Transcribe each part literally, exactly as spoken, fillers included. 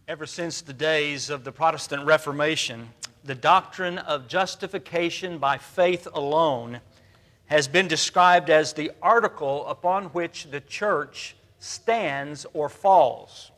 Ever since the days of the Protestant Reformation, the doctrine of justification by faith alone has been described as the article upon which the church stands or falls.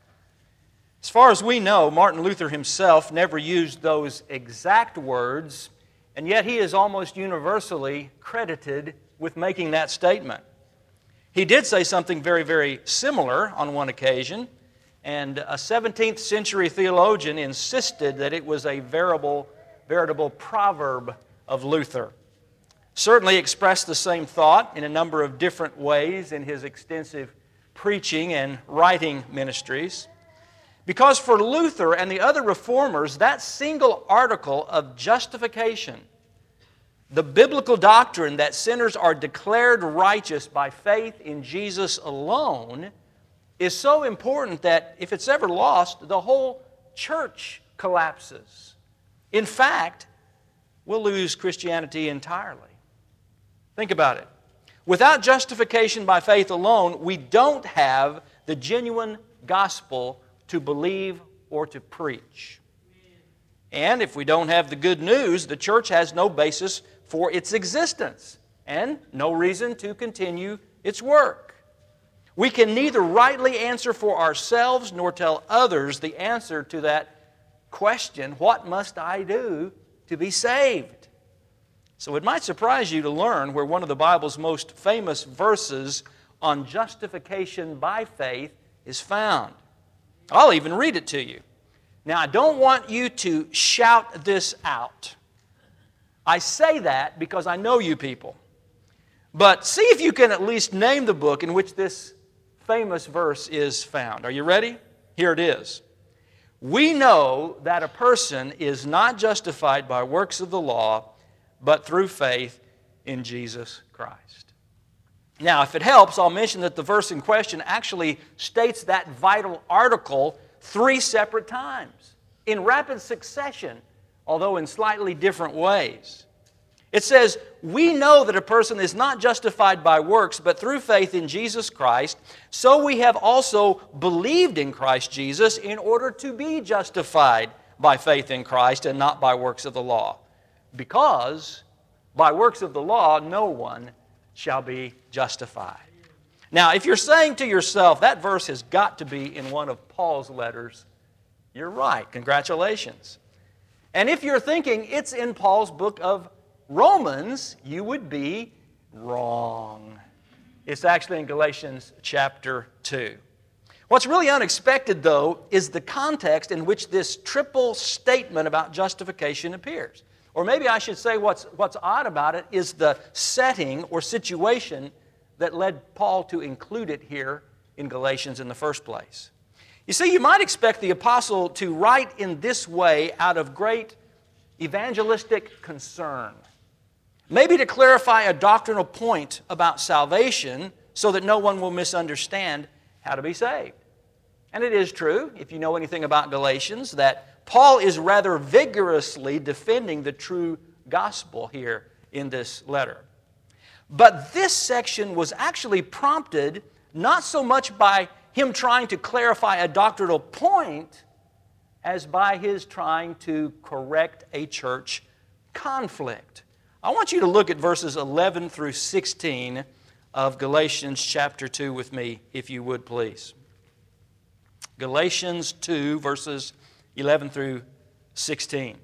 As far as we know, Martin Luther himself never used those exact words, and yet he is almost universally credited with making that statement. He did say something very, very similar on one occasion, and a seventeenth century theologian insisted that it was a veritable, veritable proverb of Luther. Certainly expressed the same thought in a number of different ways in his extensive preaching and writing ministries. Because for Luther and the other reformers, that single article of justification, the biblical doctrine that sinners are declared righteous by faith in Jesus alone, is so important that if it's ever lost, the whole church collapses. In fact, we'll lose Christianity entirely. Think about it. Without justification by faith alone, we don't have the genuine gospel to believe or to preach. And if we don't have the good news, the church has no basis for its existence and no reason to continue its work. We can neither rightly answer for ourselves nor tell others the answer to that question, what must I do to be saved? So it might surprise you to learn where one of the Bible's most famous verses on justification by faith is found. I'll even read it to you. Now, I don't want you to shout this out. I say that because I know you people. But see if you can at least name the book in which this famous verse is found. Are you ready? Here it is. We know that a person is not justified by works of the law, but through faith in Jesus Christ. Now, if it helps, I'll mention that the verse in question actually states that vital article three separate times, in rapid succession, although in slightly different ways. It says, we know that a person is not justified by works, but through faith in Jesus Christ. So we have also believed in Christ Jesus in order to be justified by faith in Christ and not by works of the law. Because by works of the law, no one shall be justified. Now, if you're saying to yourself, that verse has got to be in one of Paul's letters, you're right. Congratulations. And if you're thinking it's in Paul's book of Romans, you would be wrong. It's actually in Galatians chapter two. What's really unexpected, though, is the context in which this triple statement about justification appears. Or maybe I should say what's, what's odd about it is the setting or situation that led Paul to include it here in Galatians in the first place. You see, you might expect the apostle to write in this way out of great evangelistic concern. Maybe to clarify a doctrinal point about salvation so that no one will misunderstand how to be saved. And it is true, if you know anything about Galatians, that Paul is rather vigorously defending the true gospel here in this letter. But this section was actually prompted not so much by him trying to clarify a doctrinal point as by his trying to correct a church conflict. I want you to look at verses eleven through sixteen of Galatians chapter two with me, if you would please. Galatians two, verses eleven through sixteen.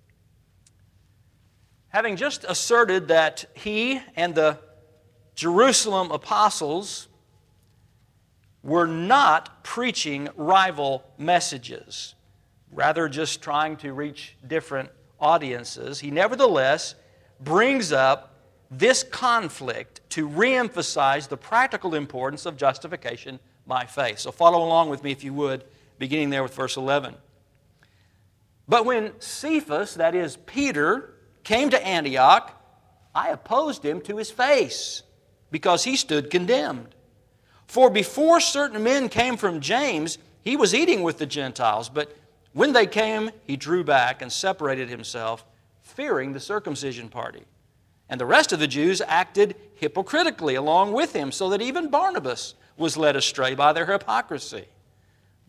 Having just asserted that he and the Jerusalem apostles were not preaching rival messages, rather just trying to reach different audiences, he nevertheless brings up this conflict to reemphasize the practical importance of justification by faith. So follow along with me if you would, beginning there with verse eleven. But when Cephas, that is Peter, came to Antioch, I opposed him to his face, because he stood condemned. For before certain men came from James, he was eating with the Gentiles, but when they came, he drew back and separated himself, fearing the circumcision party. And the rest of the Jews acted hypocritically along with him, so that even Barnabas was led astray by their hypocrisy.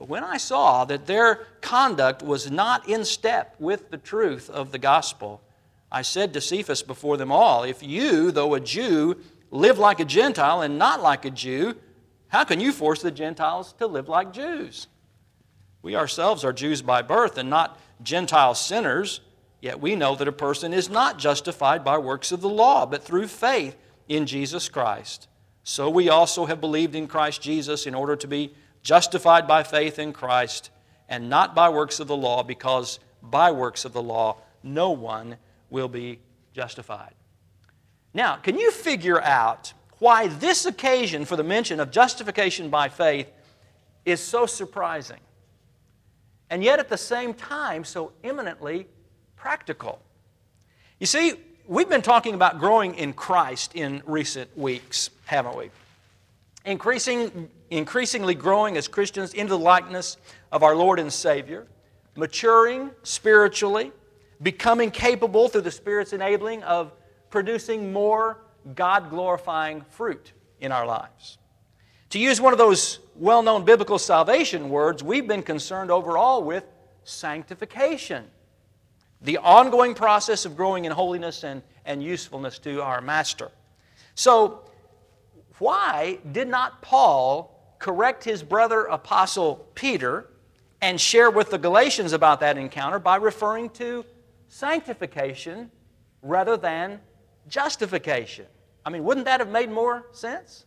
But when I saw that their conduct was not in step with the truth of the gospel, I said to Cephas before them all, if you, though a Jew, live like a Gentile and not like a Jew, how can you force the Gentiles to live like Jews? We ourselves are Jews by birth and not Gentile sinners, yet we know that a person is not justified by works of the law, but through faith in Jesus Christ. So we also have believed in Christ Jesus in order to be justified by faith in Christ and not by works of the law, because by works of the law no one will be justified. Now, can you figure out why this occasion for the mention of justification by faith is so surprising, and yet at the same time so eminently practical? You see, we've been talking about growing in Christ in recent weeks, haven't we? Increasing, increasingly growing as Christians into the likeness of our Lord and Savior, maturing spiritually, becoming capable through the Spirit's enabling of producing more God-glorifying fruit in our lives. To use one of those well-known biblical salvation words, we've been concerned overall with sanctification, the ongoing process of growing in holiness and, and usefulness to our Master. So, why did not Paul correct his brother apostle Peter and share with the Galatians about that encounter by referring to sanctification rather than justification? I mean, wouldn't that have made more sense?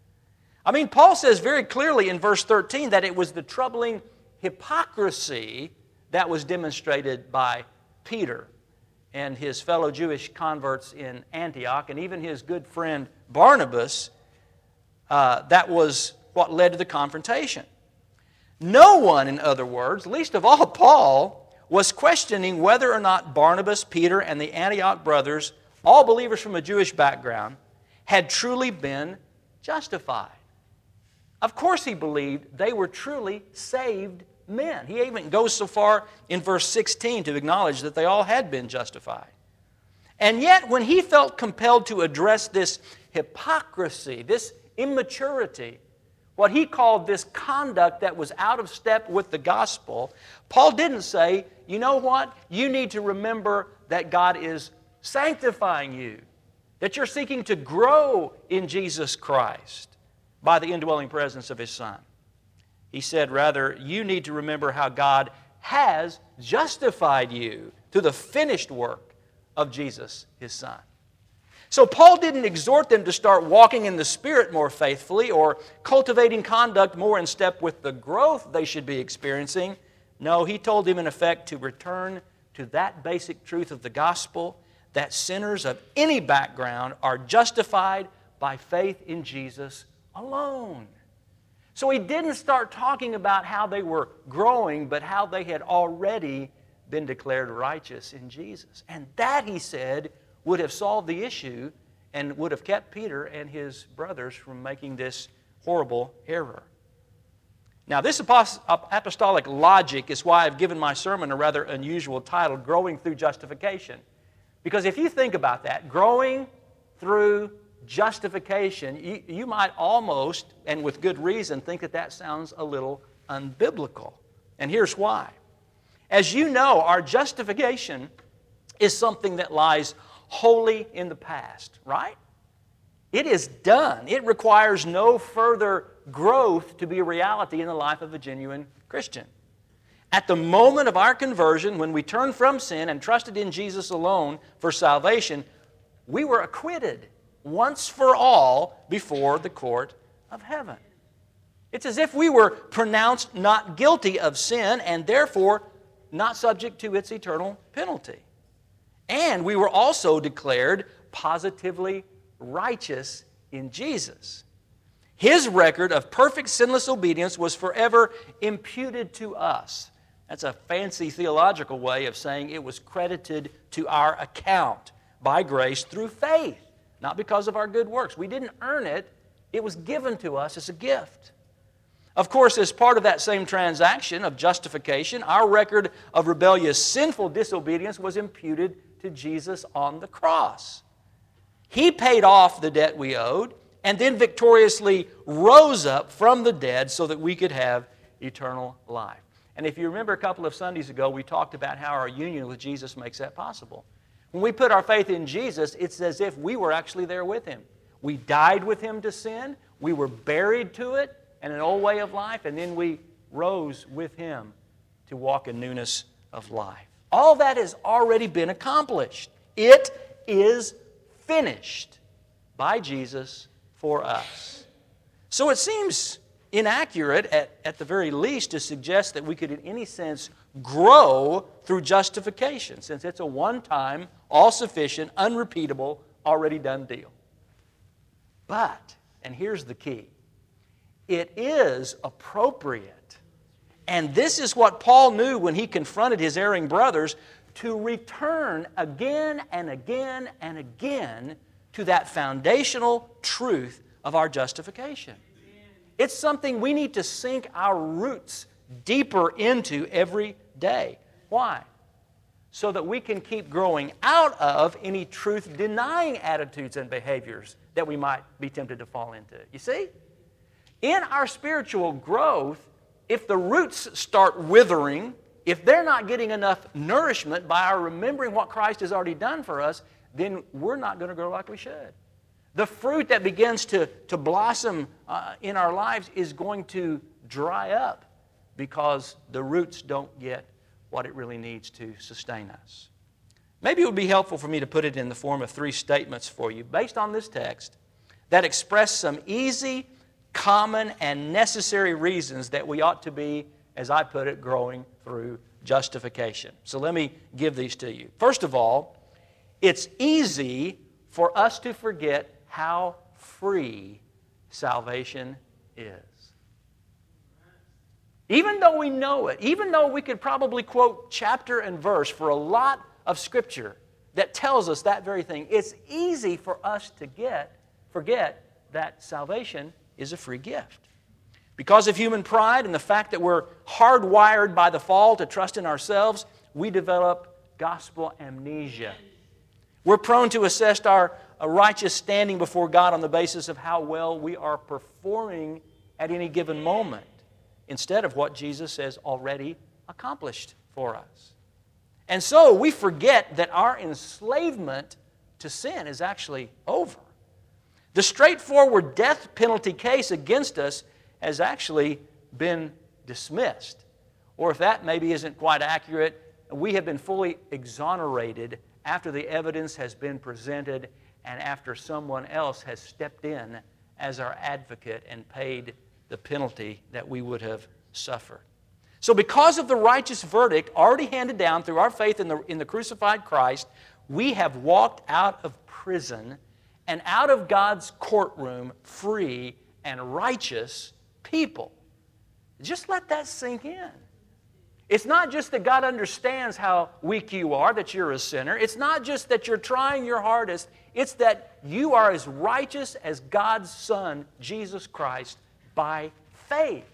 I mean, Paul says very clearly in verse thirteen that it was the troubling hypocrisy that was demonstrated by Peter and his fellow Jewish converts in Antioch, and even his good friend Barnabas. Uh, that was what led to the confrontation. No one, in other words, least of all Paul, was questioning whether or not Barnabas, Peter, and the Antioch brothers, all believers from a Jewish background, had truly been justified. Of course he believed they were truly saved men. He even goes so far in verse sixteen to acknowledge that they all had been justified. And yet, when he felt compelled to address this hypocrisy, this immaturity, what he called this conduct that was out of step with the gospel, Paul didn't say, you know what, you need to remember that God is sanctifying you, that you're seeking to grow in Jesus Christ by the indwelling presence of His Son. He said, rather, you need to remember how God has justified you through the finished work of Jesus, His Son. So Paul didn't exhort them to start walking in the Spirit more faithfully or cultivating conduct more in step with the growth they should be experiencing. No, he told them in effect to return to that basic truth of the gospel, that sinners of any background are justified by faith in Jesus alone. So he didn't start talking about how they were growing, but how they had already been declared righteous in Jesus. And that, he said, would have solved the issue and would have kept Peter and his brothers from making this horrible error. Now, this apostolic logic is why I've given my sermon a rather unusual title, Growing Through Justification. Because if you think about that, growing through justification, you, you might almost, and with good reason, think that that sounds a little unbiblical. And here's why. As you know, our justification is something that lies wholly in the past, right? It is done. It requires no further growth to be a reality in the life of a genuine Christian. At the moment of our conversion, when we turned from sin and trusted in Jesus alone for salvation, we were acquitted once for all before the court of heaven. It's as if we were pronounced not guilty of sin and therefore not subject to its eternal penalty. And we were also declared positively righteous in Jesus. His record of perfect sinless obedience was forever imputed to us. That's a fancy theological way of saying it was credited to our account by grace through faith, not because of our good works. We didn't earn it. It was given to us as a gift. Of course, as part of that same transaction of justification, our record of rebellious, sinful disobedience was imputed to Jesus on the cross. He paid off the debt we owed and then victoriously rose up from the dead so that we could have eternal life. And if you remember a couple of Sundays ago, we talked about how our union with Jesus makes that possible. When we put our faith in Jesus, it's as if we were actually there with Him. We died with Him to sin, we were buried to it and an old way of life, and then we rose with Him to walk in newness of life. All that has already been accomplished. It is finished by Jesus for us. So it seems inaccurate, at, at the very least, to suggest that we could in any sense grow through justification, since it's a one-time, all-sufficient, unrepeatable, already done deal. But, and here's the key, it is appropriate, and this is what Paul knew when he confronted his erring brothers, to return again and again and again to that foundational truth of our justification. It's something we need to sink our roots deeper into every day. Why? So that we can keep growing out of any truth-denying attitudes and behaviors that we might be tempted to fall into. You see? In our spiritual growth, if the roots start withering, if they're not getting enough nourishment by our remembering what Christ has already done for us, then we're not going to grow like we should. The fruit that begins to, to blossom uh, in our lives is going to dry up because the roots don't get what it really needs to sustain us. Maybe it would be helpful for me to put it in the form of three statements for you based on this text that express some easy, common, and necessary reasons that we ought to be, as I put it, growing through justification. So let me give these to you. First of all, it's easy for us to forget how free salvation is. Even though we know it, even though we could probably quote chapter and verse for a lot of Scripture that tells us that very thing, it's easy for us to get, forget that salvation is a free gift. Because of human pride and the fact that we're hardwired by the fall to trust in ourselves, we develop gospel amnesia. We're prone to assess our righteous standing before God on the basis of how well we are performing at any given moment, instead of what Jesus has already accomplished for us. And so we forget that our enslavement to sin is actually over. The straightforward death penalty case against us has actually been dismissed. Or if that maybe isn't quite accurate, we have been fully exonerated after the evidence has been presented and after someone else has stepped in as our advocate and paid the penalty that we would have suffered. So because of the righteous verdict already handed down through our faith in the, in the crucified Christ, we have walked out of prison and out of God's courtroom free and righteous people. Just let that sink in. It's not just that God understands how weak you are, that you're a sinner. It's not just that you're trying your hardest. It's that you are as righteous as God's Son, Jesus Christ, by faith.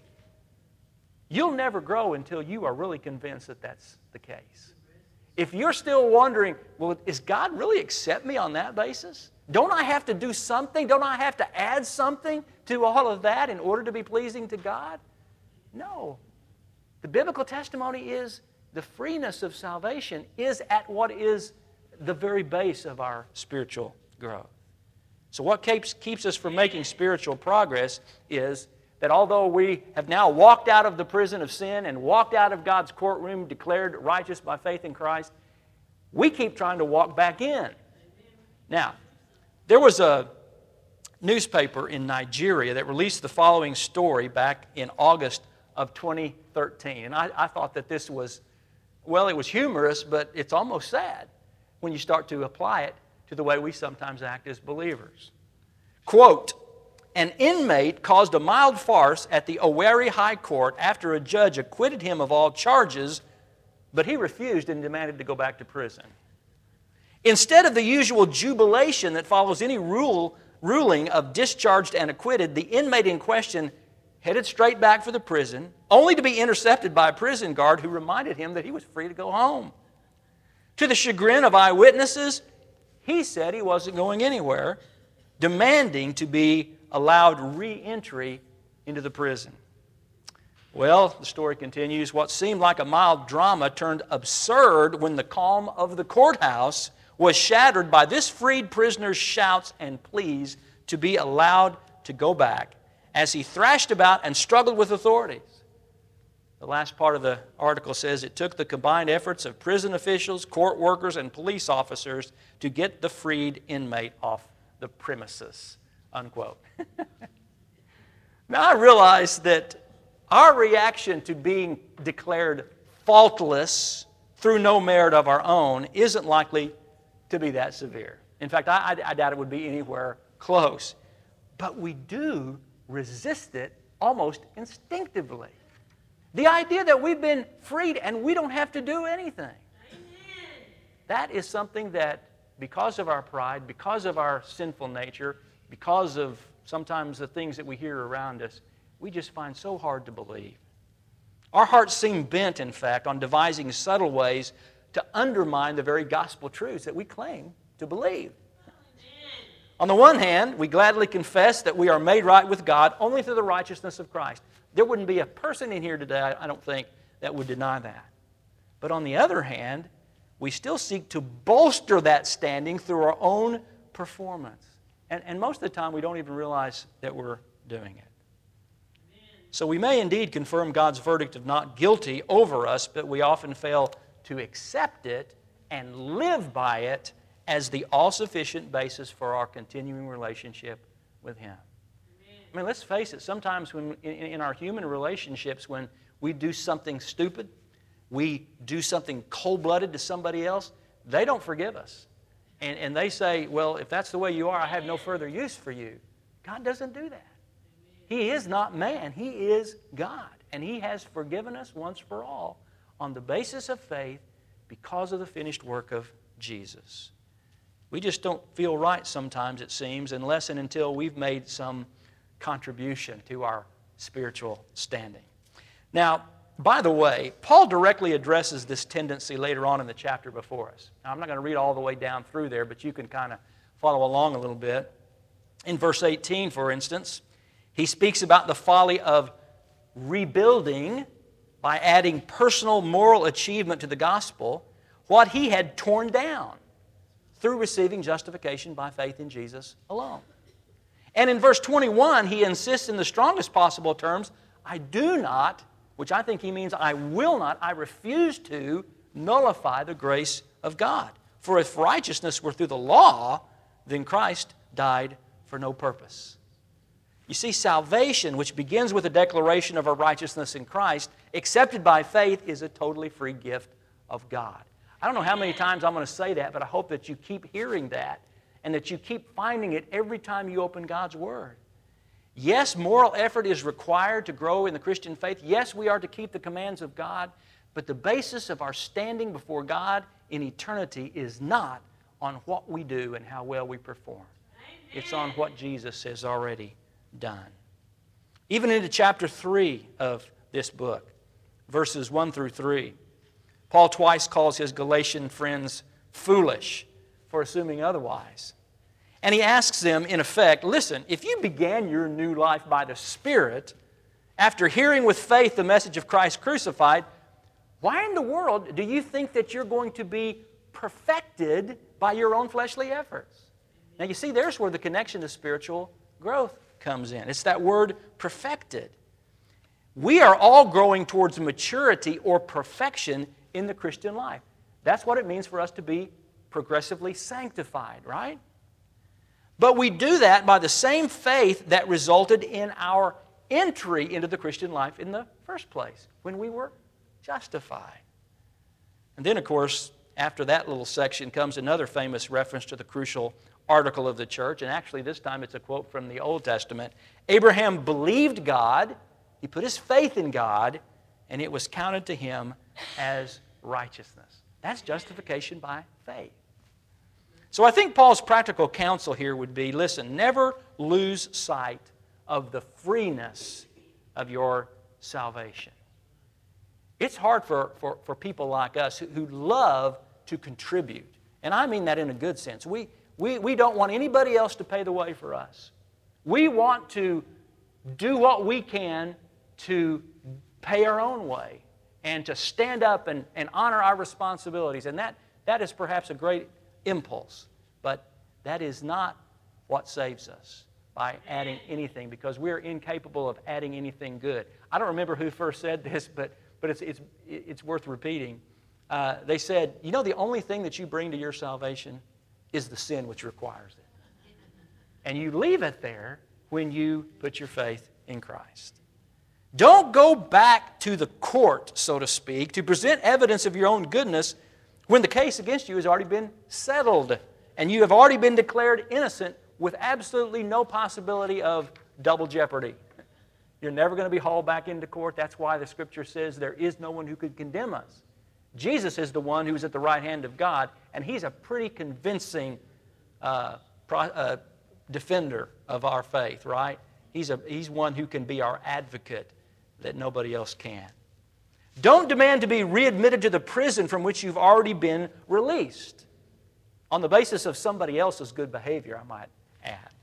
You'll never grow until you are really convinced that that's the case. If you're still wondering, well, is God really accept me on that basis? Don't I have to do something? Don't I have to add something to all of that in order to be pleasing to God? No. The biblical testimony is the freeness of salvation is at what is the very base of our spiritual growth. So what keeps, keeps us from making spiritual progress is that although we have now walked out of the prison of sin and walked out of God's courtroom declared righteous by faith in Christ, we keep trying to walk back in. Now, there was a newspaper in Nigeria that released the following story back in August of twenty thirteen. And I, I thought that this was, well, it was humorous, but it's almost sad when you start to apply it to the way we sometimes act as believers. Quote, an inmate caused a mild farce at the Owerri High Court after a judge acquitted him of all charges, but he refused and demanded to go back to prison. Instead of the usual jubilation that follows any rule, ruling of discharged and acquitted, the inmate in question headed straight back for the prison, only to be intercepted by a prison guard who reminded him that he was free to go home. To the chagrin of eyewitnesses, he said he wasn't going anywhere, demanding to be allowed re-entry into the prison. Well, the story continues, what seemed like a mild drama turned absurd when the calm of the courthouse was shattered by this freed prisoner's shouts and pleas to be allowed to go back as he thrashed about and struggled with authorities. The last part of the article says it took the combined efforts of prison officials, court workers, and police officers to get the freed inmate off the premises, unquote. Now I realize that our reaction to being declared faultless through no merit of our own isn't likely to be that severe. In fact, I, I, I doubt it would be anywhere close. But we do resist it almost instinctively. The idea that we've been freed and we don't have to do anything. Amen. That is something that, because of our pride, because of our sinful nature, because of sometimes the things that we hear around us, we just find so hard to believe. Our hearts seem bent, in fact, on devising subtle ways to undermine the very gospel truths that we claim to believe. On the one hand, we gladly confess that we are made right with God only through the righteousness of Christ. There wouldn't be a person in here today, I don't think, that would deny that. But on the other hand, we still seek to bolster that standing through our own performance. And, and most of the time, we don't even realize that we're doing it. So we may indeed confirm God's verdict of not guilty over us, but we often fail to accept it and live by it as the all-sufficient basis for our continuing relationship with Him. Amen. I mean, let's face it, sometimes when in, in our human relationships, when we do something stupid, we do something cold-blooded to somebody else, they don't forgive us. And, and they say, well, if that's the way you are, I have no further use for you. God doesn't do that. He is not man. He is God. And He has forgiven us once for all on the basis of faith because of the finished work of Jesus. We just don't feel right sometimes, it seems, unless and until we've made some contribution to our spiritual standing. Now, by the way, Paul directly addresses this tendency later on in the chapter before us. Now, I'm not going to read all the way down through there, but you can kind of follow along a little bit. In verse eighteen, for instance, he speaks about the folly of rebuilding by adding personal moral achievement to the gospel what he had torn down through receiving justification by faith in Jesus alone. And in verse twenty-one, he insists in the strongest possible terms, I do not, which I think he means I will not, I refuse to nullify the grace of God. For if righteousness were through the law, then Christ died for no purpose. You see, salvation, which begins with a declaration of our righteousness in Christ, accepted by faith, is a totally free gift of God. I don't know how many times I'm going to say that, but I hope that you keep hearing that and that you keep finding it every time you open God's Word. Yes, moral effort is required to grow in the Christian faith. Yes, we are to keep the commands of God, but the basis of our standing before God in eternity is not on what we do and how well we perform. It's on what Jesus has already done. Even into chapter three of this book, verses one through three, Paul twice calls his Galatian friends foolish for assuming otherwise. And he asks them, in effect, listen, if you began your new life by the Spirit, after hearing with faith the message of Christ crucified, why in the world do you think that you're going to be perfected by your own fleshly efforts? Now you see, there's where the connection to spiritual growth comes in. It's that word perfected. We are all growing towards maturity or perfection in the Christian life. That's what it means for us to be progressively sanctified, right? But we do that by the same faith that resulted in our entry into the Christian life in the first place, when we were justified. And then, of course, after that little section comes another famous reference to the crucial article of the church, and actually this time it's a quote from the Old Testament. Abraham believed God, he put his faith in God, and it was counted to him as righteousness. That's justification by faith. So I think Paul's practical counsel here would be, listen, never lose sight of the freeness of your salvation. It's hard for, for, for people like us who, who love to contribute. And I mean that in a good sense. We, we, we don't want anybody else to pay the way for us. We want to do what we can to pay our own way and to stand up and, and honor our responsibilities. And that, that is perhaps a great impulse, but that is not what saves us by adding anything, because we're incapable of adding anything good. I don't remember who first said this, but, but it's, it's, it's worth repeating. Uh, they said, you know, the only thing that you bring to your salvation is the sin which requires it. And you leave it there when you put your faith in Christ. Don't go back to the court, so to speak, to present evidence of your own goodness when the case against you has already been settled and you have already been declared innocent with absolutely no possibility of double jeopardy. You're never going to be hauled back into court. That's why the Scripture says there is no one who could condemn us. Jesus is the one who's at the right hand of God, and He's a pretty convincing uh, pro, uh, defender of our faith, right? He's, a, he's one who can be our advocate that nobody else can. Don't demand to be readmitted to the prison from which you've already been released on the basis of somebody else's good behavior, I might add.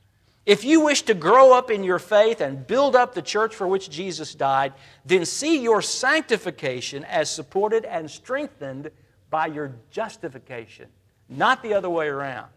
If you wish to grow up in your faith and build up the church for which Jesus died, then see your sanctification as supported and strengthened by your justification, not the other way around,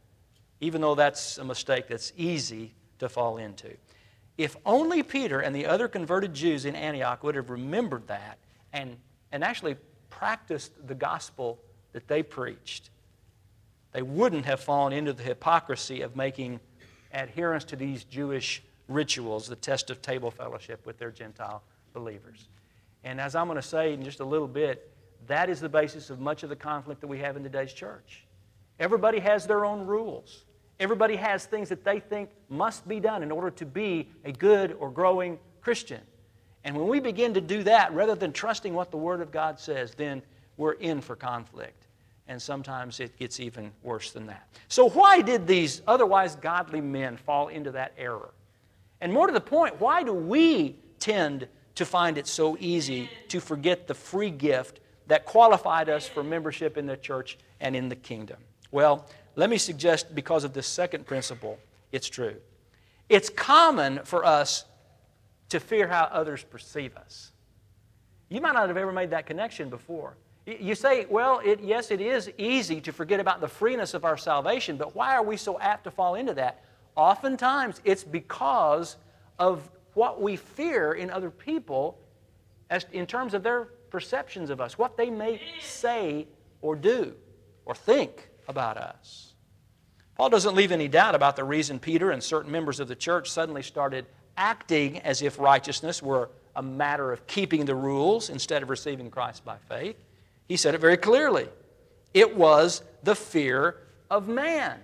even though that's a mistake that's easy to fall into. If only Peter and the other converted Jews in Antioch would have remembered that and, and actually practiced the gospel that they preached, they wouldn't have fallen into the hypocrisy of making adherence to these Jewish rituals the test of table fellowship with their Gentile believers. And as I'm going to say in just a little bit, that is the basis of much of the conflict that we have in today's church. Everybody has their own rules. Everybody has things that they think must be done in order to be a good or growing Christian. And when we begin to do that, rather than trusting what the Word of God says, then we're in for conflict. And sometimes it gets even worse than that. So why did these otherwise godly men fall into that error? And more to the point, why do we tend to find it so easy to forget the free gift that qualified us for membership in the church and in the kingdom? Well, let me suggest, because of this second principle, it's true. It's common for us to fear how others perceive us. You might not have ever made that connection before. You say, well, it, yes, it is easy to forget about the freeness of our salvation, but why are we so apt to fall into that? Oftentimes, it's because of what we fear in other people as in terms of their perceptions of us, what they may say or do or think about us. Paul doesn't leave any doubt about the reason Peter and certain members of the church suddenly started acting as if righteousness were a matter of keeping the rules instead of receiving Christ by faith. He said it very clearly. It was the fear of man.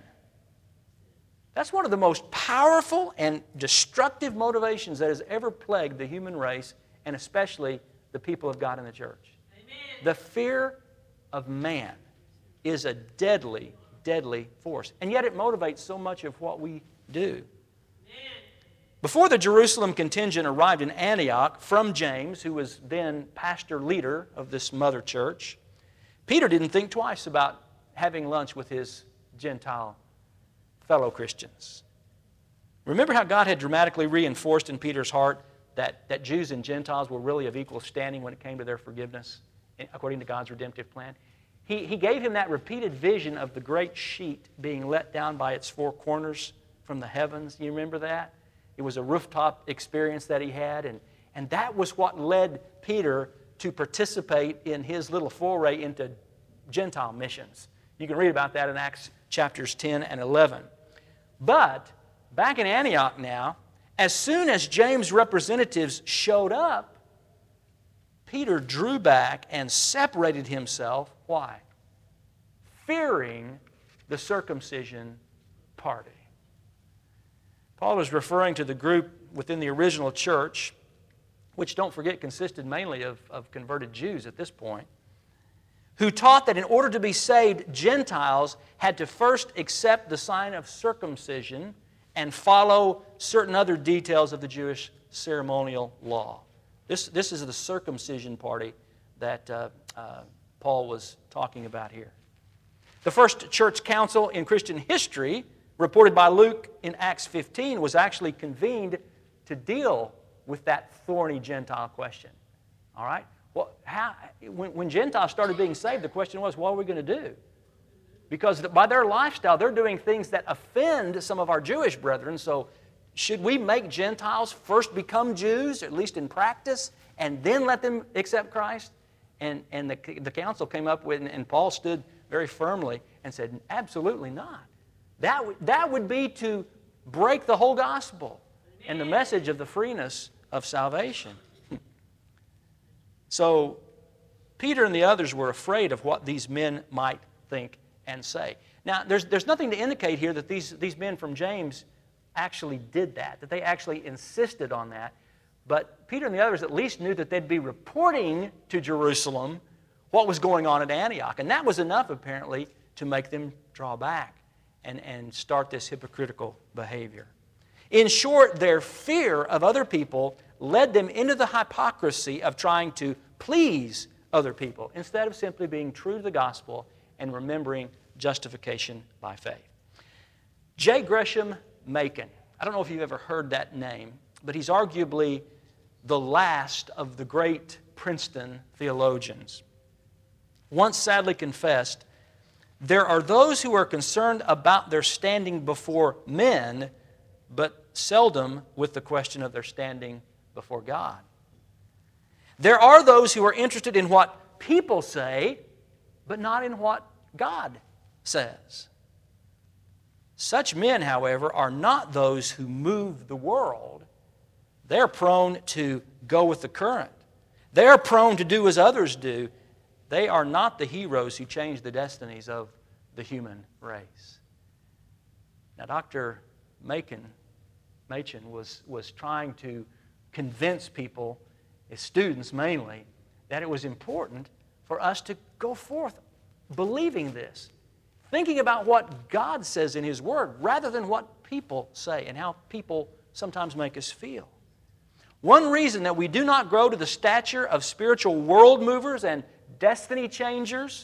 That's one of the most powerful and destructive motivations that has ever plagued the human race, and especially the people of God in the church. Amen. The fear of man is a deadly, deadly force. And yet it motivates so much of what we do. Amen. Before the Jerusalem contingent arrived in Antioch from James, who was then pastor leader of this mother church, Peter didn't think twice about having lunch with his Gentile fellow Christians. Remember how God had dramatically reinforced in Peter's heart that, that Jews and Gentiles were really of equal standing when it came to their forgiveness, according to God's redemptive plan? He, he gave him that repeated vision of the great sheet being let down by its four corners from the heavens. You remember that? It was a rooftop experience that he had, and, and that was what led Peter to participate in his little foray into Gentile missions. You can read about that in Acts chapters ten and eleven. But back in Antioch now, as soon as James' representatives showed up, Peter drew back and separated himself. Why? Fearing the circumcision party. Paul is referring to the group within the original church, which, don't forget, consisted mainly of, of converted Jews at this point, who taught that in order to be saved, Gentiles had to first accept the sign of circumcision and follow certain other details of the Jewish ceremonial law. This, this is the circumcision party that uh, uh, Paul was talking about here. The first church council in Christian history, reported by Luke in Acts fifteen, was actually convened to deal with that thorny Gentile question. All right? Well, how, when, when Gentiles started being saved, the question was, what are we going to do? Because by their lifestyle, they're doing things that offend some of our Jewish brethren. So should we make Gentiles first become Jews, at least in practice, and then let them accept Christ? And, and the, the council came up with, and Paul stood very firmly and said, absolutely not. That, w- that would be to break the whole gospel and the message of the freeness of salvation. So Peter and the others were afraid of what these men might think and say. Now, there's, there's nothing to indicate here that these, these men from James actually did that, that they actually insisted on that. But Peter and the others at least knew that they'd be reporting to Jerusalem what was going on at Antioch. And that was enough, apparently, to make them draw back and, and start this hypocritical behavior. In short, their fear of other people led them into the hypocrisy of trying to please other people instead of simply being true to the gospel and remembering justification by faith. J. Gresham Machen. I don't know if you've ever heard that name, but he's arguably the last of the great Princeton theologians. Once sadly confessed, there are those who are concerned about their standing before men, but seldom with the question of their standing before God. There are those who are interested in what people say, but not in what God says. Such men, however, are not those who move the world. They're prone to go with the current. They're prone to do as others do. They are not the heroes who change the destinies of the human race. Now, Doctor Machen, Machen was, was trying to convince people, his students mainly, that it was important for us to go forth believing this, thinking about what God says in His Word rather than what people say and how people sometimes make us feel. One reason that we do not grow to the stature of spiritual world movers and destiny changers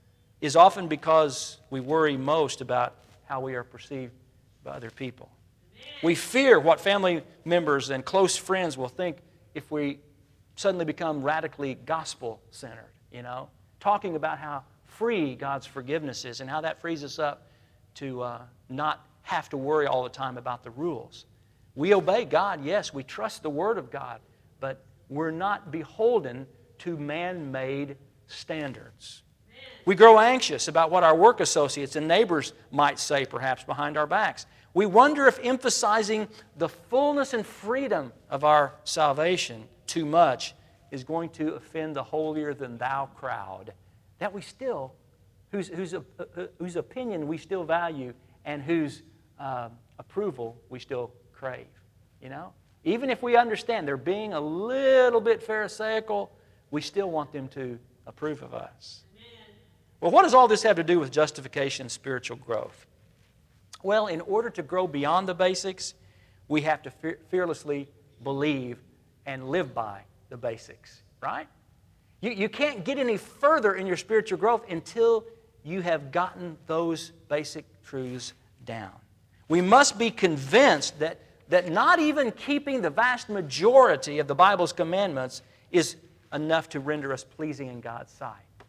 is often because we worry most about how we are perceived by other people. We fear what family members and close friends will think if we suddenly become radically gospel-centered, you know, talking about how free God's forgiveness is and how that frees us up to uh, not have to worry all the time about the rules. We obey God, yes, we trust the Word of God, but we're not beholden to man-made standards. We grow anxious about what our work associates and neighbors might say, perhaps behind our backs. We wonder if emphasizing the fullness and freedom of our salvation too much is going to offend the holier-than-thou crowd that we still, whose, whose, uh, whose opinion we still value and whose uh, approval we still crave. You know? Even if we understand they're being a little bit pharisaical, we still want them to approve of us. Amen. Well, what does all this have to do with justification and spiritual growth? Well, in order to grow beyond the basics, we have to fe- fearlessly believe and live by the basics, right? You, you can't get any further in your spiritual growth until you have gotten those basic truths down. We must be convinced that, that not even keeping the vast majority of the Bible's commandments is enough to render us pleasing in God's sight.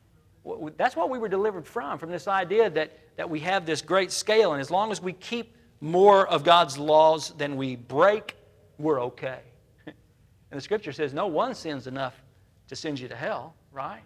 That's what we were delivered from, from this idea that, that we have this great scale, and as long as we keep more of God's laws than we break, we're okay. And the Scripture says no one sin's enough to send you to hell, right?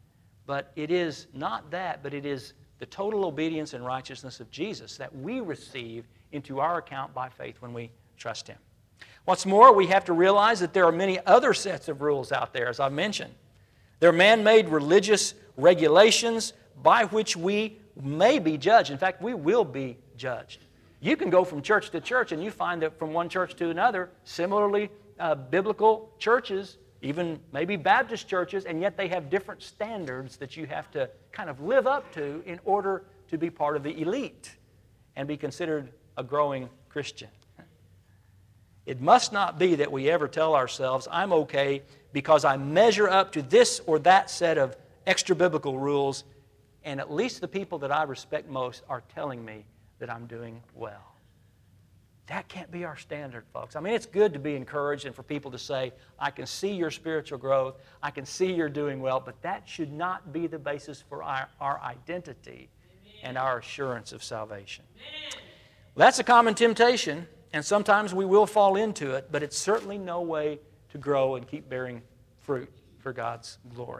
But it is not that, but it is the total obedience and righteousness of Jesus that we receive into our account by faith when we trust Him. What's more, we have to realize that there are many other sets of rules out there, as I've mentioned. There are man-made religious regulations by which we may be judged. In fact, we will be judged. You can go from church to church and you find that from one church to another, similarly uh, biblical churches, even maybe Baptist churches, and yet they have different standards that you have to kind of live up to in order to be part of the elite and be considered a growing Christian. It must not be that we ever tell ourselves, I'm okay because I measure up to this or that set of extra-biblical rules, and at least the people that I respect most are telling me that I'm doing well. That can't be our standard, folks. I mean, it's good to be encouraged and for people to say, I can see your spiritual growth, I can see you're doing well, but that should not be the basis for our, our identity and our assurance of salvation. Well, that's a common temptation, and sometimes we will fall into it, but it's certainly no way to grow and keep bearing fruit for God's glory.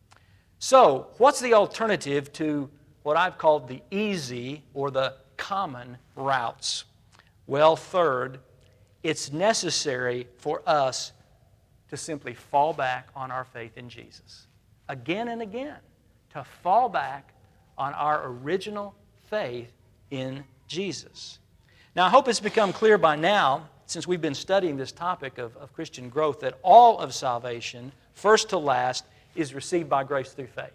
So, what's the alternative to what I've called the easy or the common routes? Well, third, it's necessary for us to simply fall back on our faith in Jesus. Again and again, to fall back on our original faith in Jesus. Now, I hope it's become clear by now, since we've been studying this topic of, of Christian growth, that all of salvation, first to last, is received by grace through faith.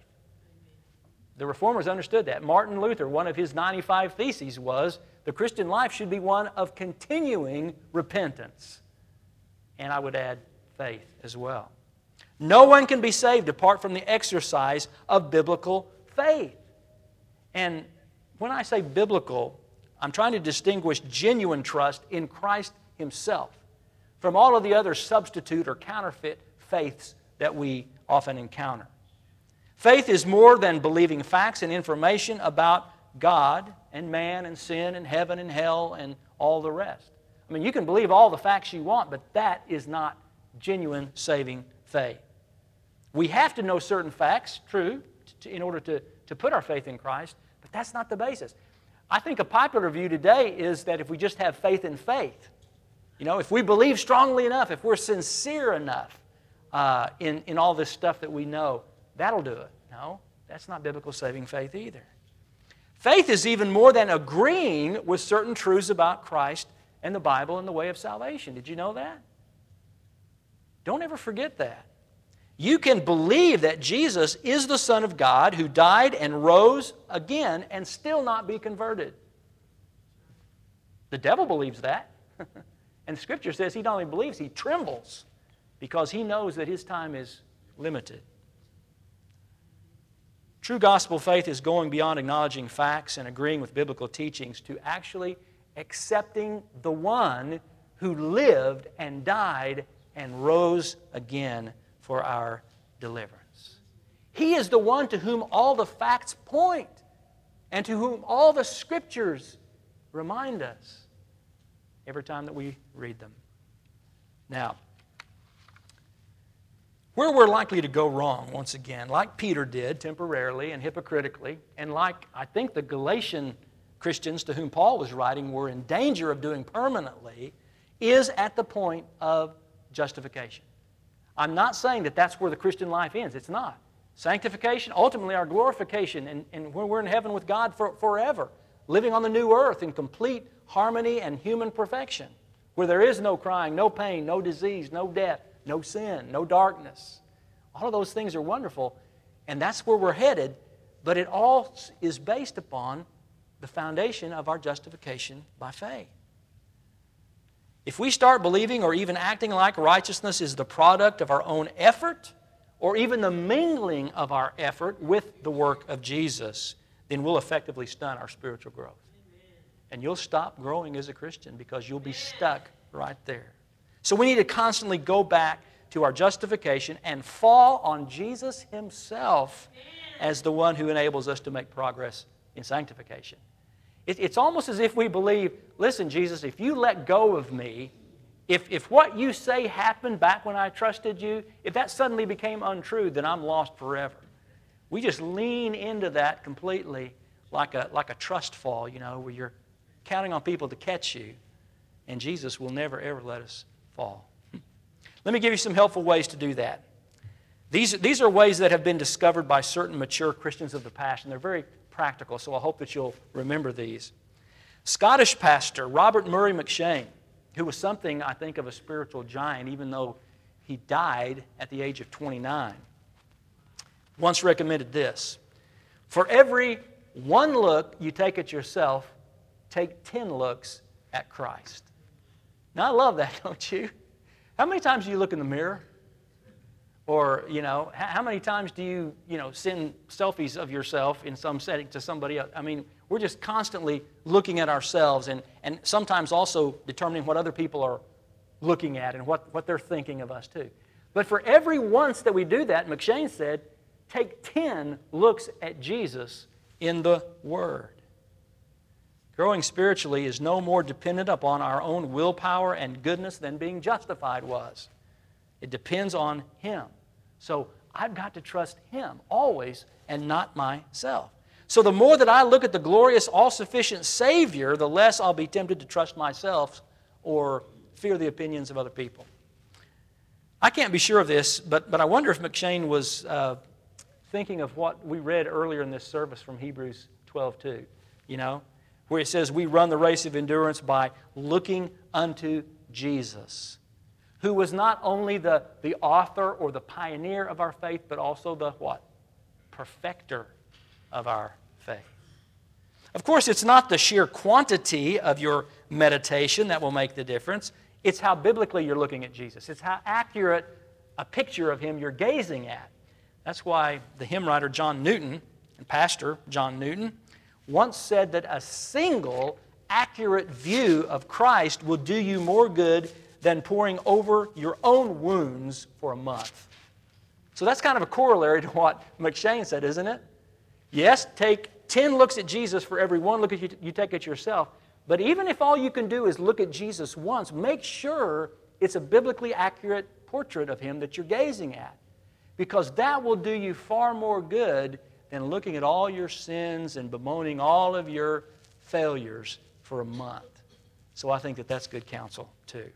The Reformers understood that. Martin Luther, one of his ninety-five theses was, the Christian life should be one of continuing repentance. And I would add faith as well. No one can be saved apart from the exercise of biblical faith. And when I say biblical, I'm trying to distinguish genuine trust in Christ Himself from all of the other substitute or counterfeit faiths that we often encounter. Faith is more than believing facts and information about God and man and sin and heaven and hell and all the rest. I mean, you can believe all the facts you want, but that is not genuine saving faith. We have to know certain facts, true, to, in order to, to put our faith in Christ, but that's not the basis. I think a popular view today is that if we just have faith in faith, you know, if we believe strongly enough, if we're sincere enough uh, in, in all this stuff that we know, that'll do it. No, that's not biblical saving faith either. Faith is even more than agreeing with certain truths about Christ and the Bible and the way of salvation. Did you know that? Don't ever forget that. You can believe that Jesus is the Son of God who died and rose again and still not be converted. The devil believes that. And Scripture says he not only believes, he trembles because he knows that his time is limited. True gospel faith is going beyond acknowledging facts and agreeing with biblical teachings to actually accepting the one who lived and died and rose again for our deliverance. He is the one to whom all the facts point and to whom all the Scriptures remind us every time that we read them. Now, where we're likely to go wrong, once again, like Peter did temporarily and hypocritically, and like I think the Galatian Christians to whom Paul was writing were in danger of doing permanently, is at the point of justification. I'm not saying that that's where the Christian life ends. It's not. Sanctification, ultimately our glorification, and, and when we're in heaven with God for, forever, living on the new earth in complete harmony and human perfection, where there is no crying, no pain, no disease, no death, no sin, no darkness. All of those things are wonderful, and that's where we're headed, but it all is based upon the foundation of our justification by faith. If we start believing or even acting like righteousness is the product of our own effort, or even the mingling of our effort with the work of Jesus, then we'll effectively stunt our spiritual growth. And you'll stop growing as a Christian because you'll be stuck right there. So we need to constantly go back to our justification and fall on Jesus Himself as the one who enables us to make progress in sanctification. It, it's almost as if we believe, listen, Jesus, if you let go of me, if, if what you say happened back when I trusted you, if that suddenly became untrue, then I'm lost forever. We just lean into that completely like a, like a trust fall, you know, where you're counting on people to catch you, and Jesus will never, ever let us fall. Let me give you some helpful ways to do that. These, these are ways that have been discovered by certain mature Christians of the past, and they're very practical, so I hope that you'll remember these. Scottish pastor Robert Murray McCheyne, who was something, I think, of a spiritual giant, even though he died at the age of twenty-nine, once recommended this: for every one look you take at yourself, take ten looks at Christ. Now, I love that, don't you? How many times do you look in the mirror? Or, you know, how many times do you, you know, send selfies of yourself in some setting to somebody else? I mean, we're just constantly looking at ourselves and, and sometimes also determining what other people are looking at and what, what they're thinking of us too. But for every once that we do that, McShane said, take ten looks at Jesus in the Word. Growing spiritually is no more dependent upon our own willpower and goodness than being justified was. It depends on Him. So I've got to trust Him always and not myself. So the more that I look at the glorious, all-sufficient Savior, the less I'll be tempted to trust myself or fear the opinions of other people. I can't be sure of this, but, but I wonder if McShane was uh, thinking of what we read earlier in this service from Hebrews twelve two, you know, where it says, we run the race of endurance by looking unto Jesus, who was not only the, the author or the pioneer of our faith, but also the what? Perfecter of our faith. Of course, it's not the sheer quantity of your meditation that will make the difference. It's how biblically you're looking at Jesus. It's how accurate a picture of Him you're gazing at. That's why the hymn writer John Newton, and pastor John Newton, once said that a single accurate view of Christ will do you more good than poring over your own wounds for a month. So that's kind of a corollary to what McShane said, isn't it? Yes, take ten looks at Jesus for every one look at you, you take at yourself. But even if all you can do is look at Jesus once, make sure it's a biblically accurate portrait of Him that you're gazing at. Because that will do you far more good than looking at all your sins and bemoaning all of your failures for a month. So I think that that's good counsel too.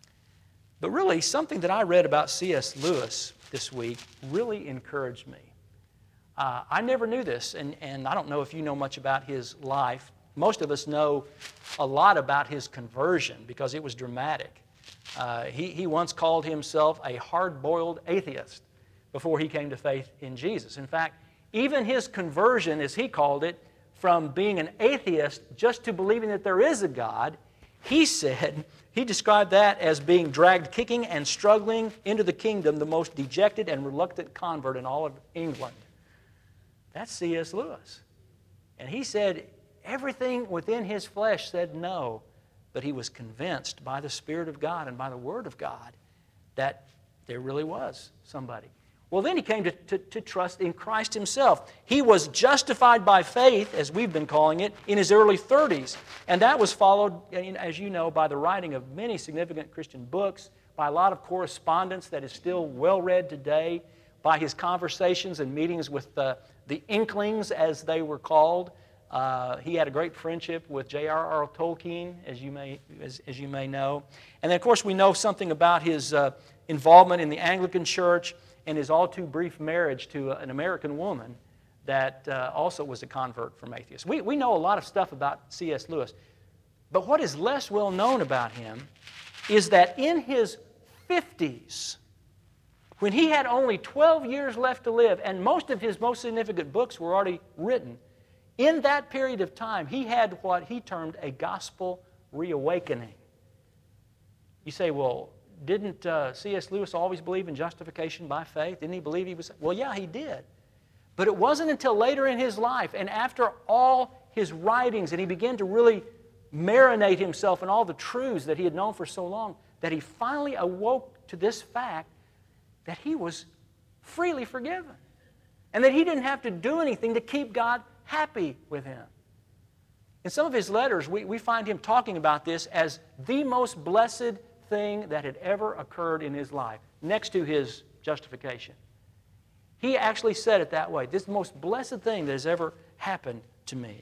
But really, something that I read about C S Lewis this week really encouraged me. Uh, I never knew this, and, and I don't know if you know much about his life. Most of us know a lot about his conversion because it was dramatic. Uh, he, he once called himself a hard-boiled atheist before he came to faith in Jesus. In fact, even his conversion, as he called it, from being an atheist just to believing that there is a God, he said, he described that as being dragged kicking and struggling into the kingdom, the most dejected and reluctant convert in all of England. That's C S Lewis. And he said everything within his flesh said no, but he was convinced by the Spirit of God and by the Word of God that there really was somebody. Well, then he came to, to, to trust in Christ Himself. He was justified by faith, as we've been calling it, in his early thirties. And that was followed, as you know, by the writing of many significant Christian books, by a lot of correspondence that is still well read today, by his conversations and meetings with the, the Inklings, as they were called. Uh, he had a great friendship with J R R Tolkien, as you may, as, as you may know. And then, of course, we know something about his uh, involvement in the Anglican Church and his all too brief marriage to an American woman that uh, also was a convert from atheists. We, we know a lot of stuff about C S Lewis, but what is less well known about him is that in his fifties, when he had only twelve years left to live, and most of his most significant books were already written, in that period of time, he had what he termed a gospel reawakening. You say, well, didn't uh, C S Lewis always believe in justification by faith? Didn't he believe he was? Well, yeah, he did. But it wasn't until later in his life, and after all his writings, and he began to really marinate himself in all the truths that he had known for so long, that he finally awoke to this fact that he was freely forgiven, and that he didn't have to do anything to keep God happy with him. In some of his letters, we, we find him talking about this as the most blessed thing that had ever occurred in his life, next to his justification. He actually said it that way. This is the most blessed thing that has ever happened to me.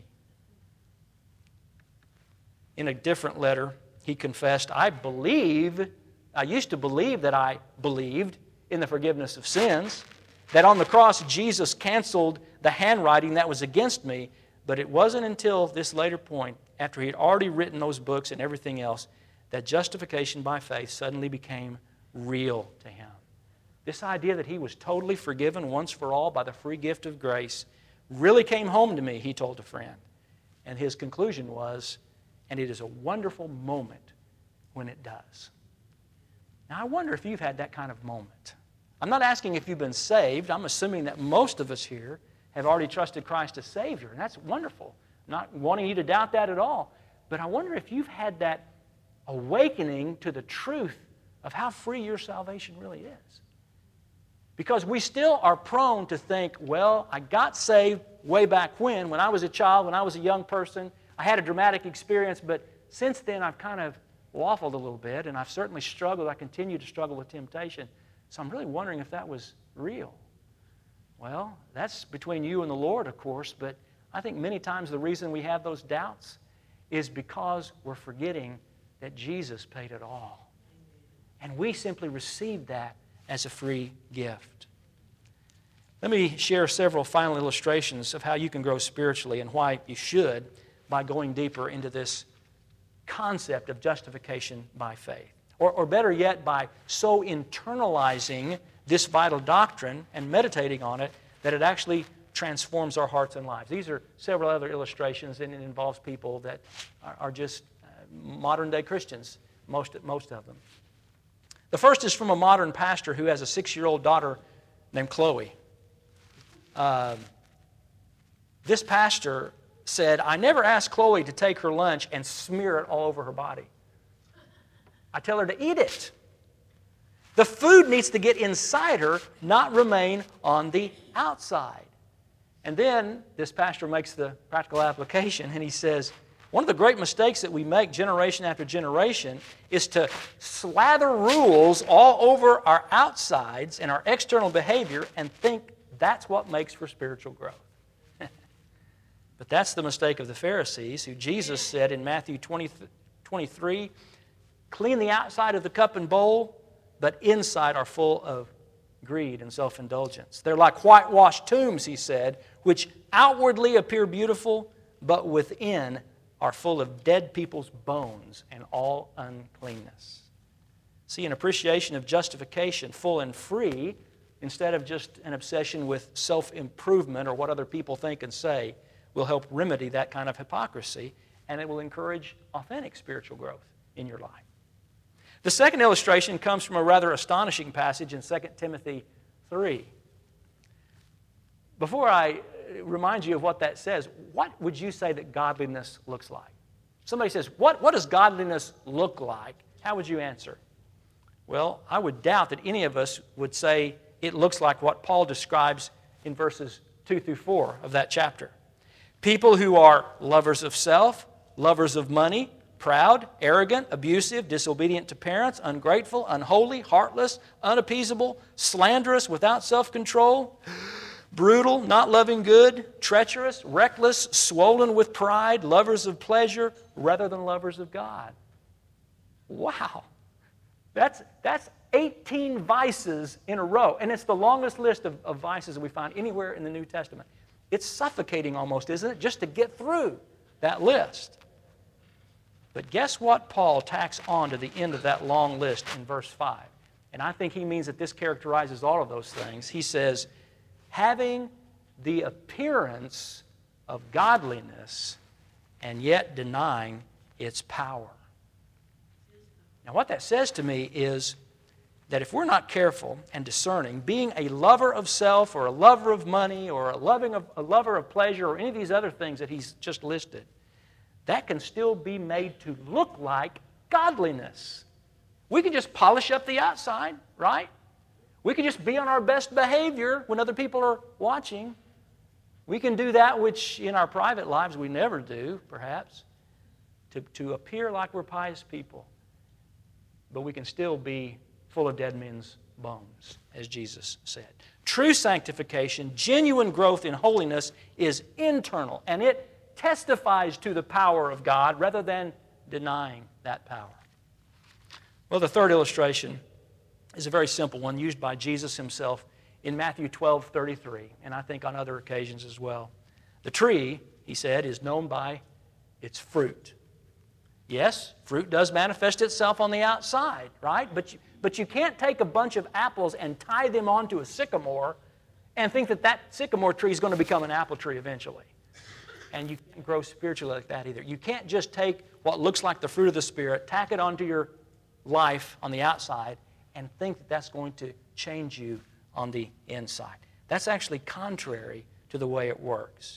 In a different letter, he confessed, I believe, I used to believe that I believed in the forgiveness of sins, that on the cross Jesus canceled the handwriting that was against me, but it wasn't until this later point, after he had already written those books and everything else, that justification by faith suddenly became real to him. This idea that he was totally forgiven once for all by the free gift of grace really came home to me, he told a friend. And his conclusion was, and it is a wonderful moment when it does. Now, I wonder if you've had that kind of moment. I'm not asking if you've been saved. I'm assuming that most of us here have already trusted Christ as Savior, and that's wonderful. Not wanting you to doubt that at all. But I wonder if you've had that awakening to the truth of how free your salvation really is. Because we still are prone to think, well, I got saved way back when, when I was a child, when I was a young person. I had a dramatic experience, but since then I've kind of waffled a little bit, and I've certainly struggled. I continue to struggle with temptation. So I'm really wondering if that was real. Well, that's between you and the Lord, of course, but I think many times the reason we have those doubts is because we're forgetting that Jesus paid it all. And we simply received that as a free gift. Let me share several final illustrations of how you can grow spiritually and why you should by going deeper into this concept of justification by faith. Or, or better yet, by so internalizing this vital doctrine and meditating on it that it actually transforms our hearts and lives. These are several other illustrations, and it involves people that are, are just uh, modern-day Christians, most, most of them. The first is from a modern pastor who has a six-year-old daughter named Chloe. Um, this pastor said, I never ask Chloe to take her lunch and smear it all over her body. I tell her to eat it. The food needs to get inside her, not remain on the outside. And then this pastor makes the practical application, and he says, one of the great mistakes that we make generation after generation is to slather rules all over our outsides and our external behavior and think that's what makes for spiritual growth. But that's the mistake of the Pharisees, who Jesus said in Matthew twenty, twenty-three, clean the outside of the cup and bowl, but inside are full of greed and self-indulgence. They're like whitewashed tombs, he said, which outwardly appear beautiful, but within are full of dead people's bones and all uncleanness. See, an appreciation of justification, full and free, instead of just an obsession with self-improvement or what other people think and say, will help remedy that kind of hypocrisy, and it will encourage authentic spiritual growth in your life. The second illustration comes from a rather astonishing passage in Second Timothy three. Before I remind you of what that says, what would you say that godliness looks like? Somebody says, what, what does godliness look like? How would you answer? Well, I would doubt that any of us would say it looks like what Paul describes in verses two through four of that chapter. People who are lovers of self, lovers of money, proud, arrogant, abusive, disobedient to parents, ungrateful, unholy, heartless, unappeasable, slanderous, without self-control, brutal, not loving good, treacherous, reckless, swollen with pride, lovers of pleasure rather than lovers of God. Wow. That's, that's eighteen vices in a row, and it's the longest list of, of vices that we find anywhere in the New Testament. It's suffocating almost, isn't it, just to get through that list. But guess what Paul tacks on to the end of that long list in verse five? And I think he means that this characterizes all of those things. He says, having the appearance of godliness and yet denying its power. Now what that says to me is that if we're not careful and discerning, being a lover of self or a lover of money or a, loving of, a lover of pleasure or any of these other things that he's just listed, that can still be made to look like godliness. We can just polish up the outside, right? We can just be on our best behavior when other people are watching. We can do that which in our private lives we never do, perhaps, to, to appear like we're pious people. But we can still be full of dead men's bones, as Jesus said. True sanctification, genuine growth in holiness is internal, and it testifies to the power of God rather than denying that power. Well, the third illustration is a very simple one used by Jesus himself in Matthew twelve thirty-three, and I think on other occasions as well. The tree, he said, is known by its fruit. Yes, fruit does manifest itself on the outside, right? But you, but you can't take a bunch of apples and tie them onto a sycamore and think that that sycamore tree is going to become an apple tree eventually. And you can't grow spiritually like that either. You can't just take what looks like the fruit of the Spirit, tack it onto your life on the outside, and think that that's going to change you on the inside. That's actually contrary to the way it works.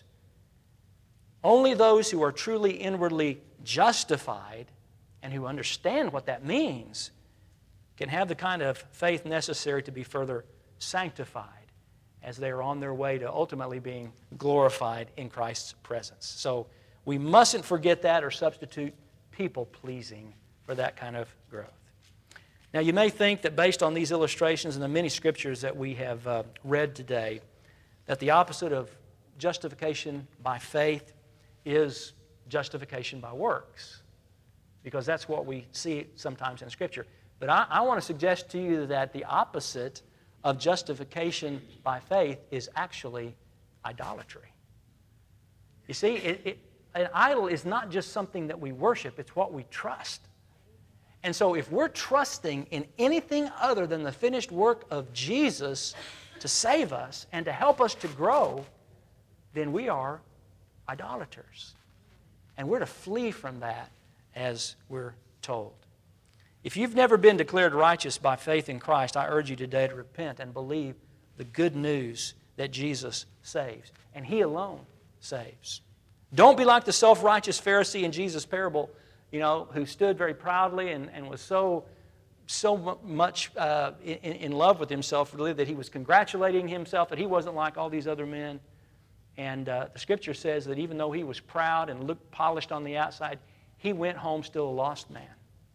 Only those who are truly inwardly justified and who understand what that means can have the kind of faith necessary to be further sanctified as they are on their way to ultimately being glorified in Christ's presence. So we mustn't forget that or substitute people-pleasing for that kind of growth. Now, you may think that based on these illustrations and the many scriptures that we have uh, read today, that the opposite of justification by faith is justification by works, because that's what we see sometimes in Scripture. But I, I want to suggest to you that the opposite of justification by faith is actually idolatry. You see, it, it, an idol is not just something that we worship, it's what we trust. And so if we're trusting in anything other than the finished work of Jesus to save us and to help us to grow, then we are idolaters. And we're to flee from that as we're told. If you've never been declared righteous by faith in Christ, I urge you today to repent and believe the good news that Jesus saves. And He alone saves. Don't be like the self-righteous Pharisee in Jesus' parable, you know, who stood very proudly and, and was so, so much uh, in, in love with himself, really, that he was congratulating himself that he wasn't like all these other men. And uh, the Scripture says that even though he was proud and looked polished on the outside, he went home still a lost man.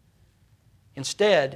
Instead,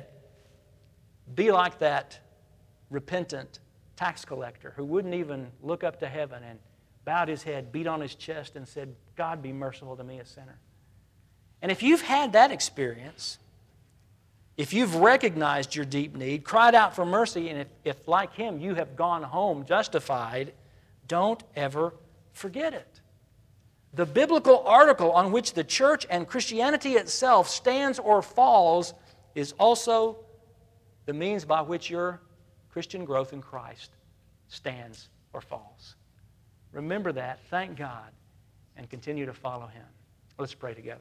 be like that repentant tax collector who wouldn't even look up to heaven and bowed his head, beat on his chest, and said, "God, be merciful to me, a sinner." And if you've had that experience, if you've recognized your deep need, cried out for mercy, and if, if like him you have gone home justified, don't ever forget it. The biblical article on which the church and Christianity itself stands or falls is also the means by which your Christian growth in Christ stands or falls. Remember that, thank God, and continue to follow Him. Let's pray together.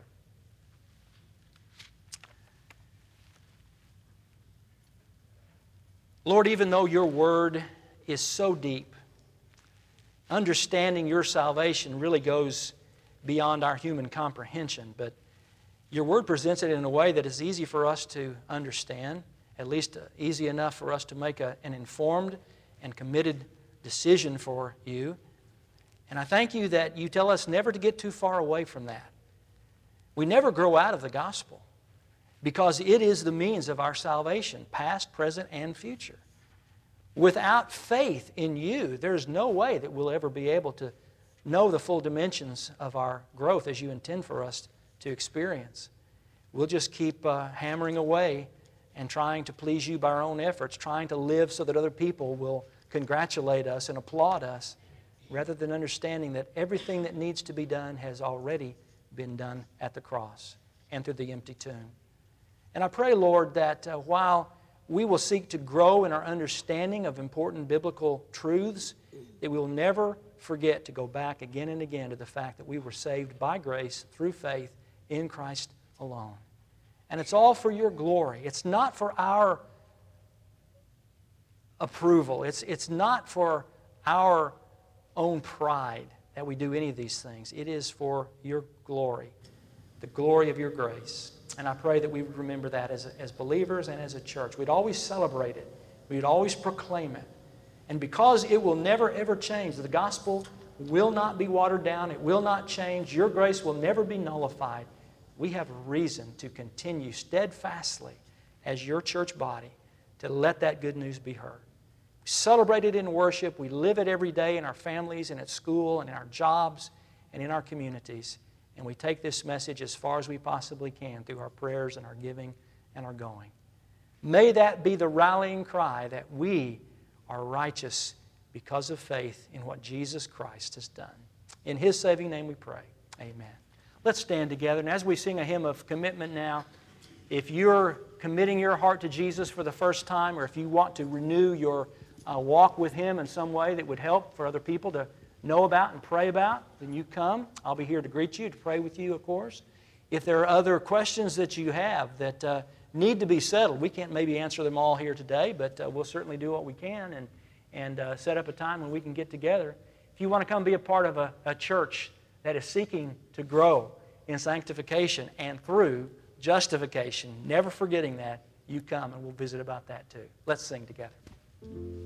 Lord, even though your word is so deep, understanding your salvation really goes beyond our human comprehension, but your word presents it in a way that is easy for us to understand, at least easy enough for us to make a, an informed and committed decision for you. And I thank you that you tell us never to get too far away from that. We never grow out of the gospel, because it is the means of our salvation, past, present, and future. Without faith in you, there's no way that we'll ever be able to know the full dimensions of our growth as you intend for us to experience. We'll just keep uh, hammering away and trying to please you by our own efforts, trying to live so that other people will congratulate us and applaud us, rather than understanding that everything that needs to be done has already been done at the cross and through the empty tomb. And I pray, Lord, that uh, while we will seek to grow in our understanding of important biblical truths, that we will never forget to go back again and again to the fact that we were saved by grace through faith in Christ alone. And it's all for your glory. It's not for our approval. It's, it's not for our own pride that we do any of these things. It is for your glory, the glory of your grace. And I pray that we would remember that as, as believers and as a church. We'd always celebrate it. We'd always proclaim it. And because it will never, ever change, the gospel will not be watered down. It will not change. Your grace will never be nullified. We have reason to continue steadfastly as your church body to let that good news be heard. We celebrate it in worship. We live it every day in our families and at school and in our jobs and in our communities. And we take this message as far as we possibly can through our prayers and our giving and our going. May that be the rallying cry that we are righteous because of faith in what Jesus Christ has done. In His saving name we pray. Amen. Let's stand together. And as we sing a hymn of commitment now, if you're committing your heart to Jesus for the first time, or if you want to renew your uh, walk with Him in some way that would help for other people to know about and pray about, then you come. I'll be here to greet you, to pray with you, of course. If there are other questions that you have that uh, need to be settled, we can't maybe answer them all here today, but uh, we'll certainly do what we can. And and uh, set up a time when we can get together. If you want to come be a part of a, a church that is seeking to grow in sanctification and through justification, never forgetting that, you come and we'll visit about that too. Let's sing together.